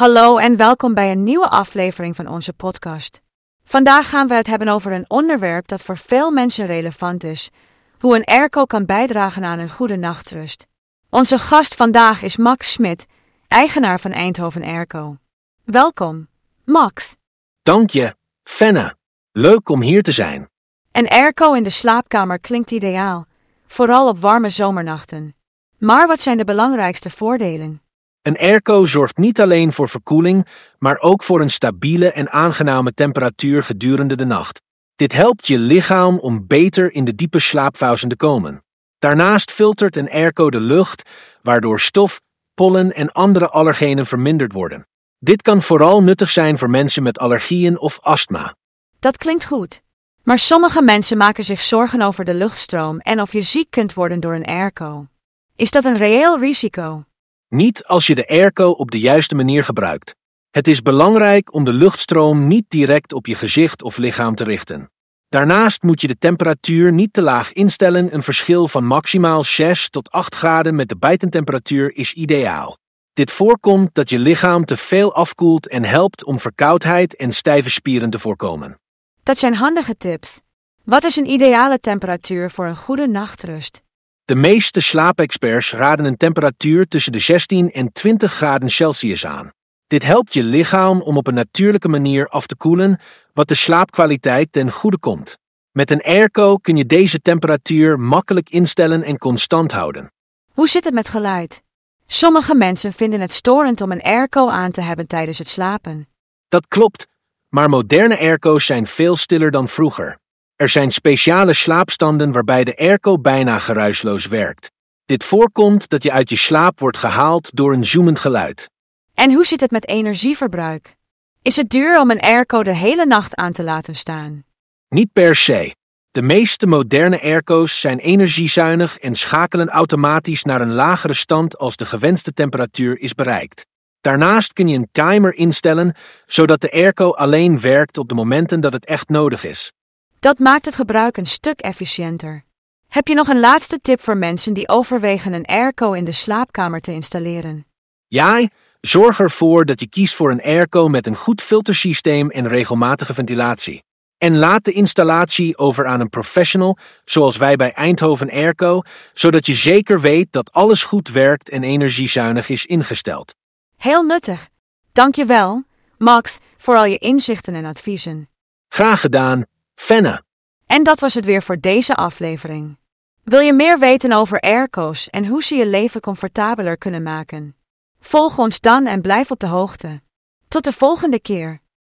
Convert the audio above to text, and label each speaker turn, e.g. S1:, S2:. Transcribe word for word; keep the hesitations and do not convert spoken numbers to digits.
S1: Hallo en welkom bij een nieuwe aflevering van onze podcast. Vandaag gaan we het hebben over een onderwerp dat voor veel mensen relevant is: hoe een airco kan bijdragen aan een goede nachtrust. Onze gast vandaag is Max Smit, eigenaar van Eindhoven Airco. Welkom, Max.
S2: Dank je, Fenne. Leuk om hier te zijn.
S1: Een airco in de slaapkamer klinkt ideaal, vooral op warme zomernachten. Maar wat zijn de belangrijkste voordelen?
S2: Een airco zorgt niet alleen voor verkoeling, maar ook voor een stabiele en aangename temperatuur gedurende de nacht. Dit helpt je lichaam om beter in de diepe slaapfase te komen. Daarnaast filtert een airco de lucht, waardoor stof, pollen en andere allergenen verminderd worden. Dit kan vooral nuttig zijn voor mensen met allergieën of astma.
S1: Dat klinkt goed. Maar sommige mensen maken zich zorgen over de luchtstroom en of je ziek kunt worden door een airco. Is dat een reëel risico?
S2: Niet als je de airco op de juiste manier gebruikt. Het is belangrijk om de luchtstroom niet direct op je gezicht of lichaam te richten. Daarnaast moet je de temperatuur niet te laag instellen. Een verschil van maximaal zes tot acht graden met de buitentemperatuur is ideaal. Dit voorkomt dat je lichaam te veel afkoelt en helpt om verkoudheid en stijve spieren te voorkomen.
S1: Dat zijn handige tips. Wat is een ideale temperatuur voor een goede nachtrust?
S2: De meeste slaapexperts raden een temperatuur tussen de zestien en twintig graden Celsius aan. Dit helpt je lichaam om op een natuurlijke manier af te koelen, wat de slaapkwaliteit ten goede komt. Met een airco kun je deze temperatuur makkelijk instellen en constant houden.
S1: Hoe zit het met geluid? Sommige mensen vinden het storend om een airco aan te hebben tijdens het slapen.
S2: Dat klopt, maar moderne airco's zijn veel stiller dan vroeger. Er zijn speciale slaapstanden waarbij de airco bijna geruisloos werkt. Dit voorkomt dat je uit je slaap wordt gehaald door een zoemend geluid.
S1: En hoe zit het met energieverbruik? Is het duur om een airco de hele nacht aan te laten staan?
S2: Niet per se. De meeste moderne airco's zijn energiezuinig en schakelen automatisch naar een lagere stand als de gewenste temperatuur is bereikt. Daarnaast kun je een timer instellen, zodat de airco alleen werkt op de momenten dat het echt nodig is.
S1: Dat maakt het gebruik een stuk efficiënter. Heb je nog een laatste tip voor mensen die overwegen een airco in de slaapkamer te installeren?
S2: Ja, zorg ervoor dat je kiest voor een airco met een goed filtersysteem en regelmatige ventilatie. En laat de installatie over aan een professional, zoals wij bij Eindhoven Airco, zodat je zeker weet dat alles goed werkt en energiezuinig is ingesteld.
S1: Heel nuttig. Dank je wel, Max, voor al je inzichten en adviezen.
S2: Graag gedaan, Fenne.
S1: En dat was het weer voor deze aflevering. Wil je meer weten over airco's en hoe ze je leven comfortabeler kunnen maken? Volg ons dan en blijf op de hoogte. Tot de volgende keer.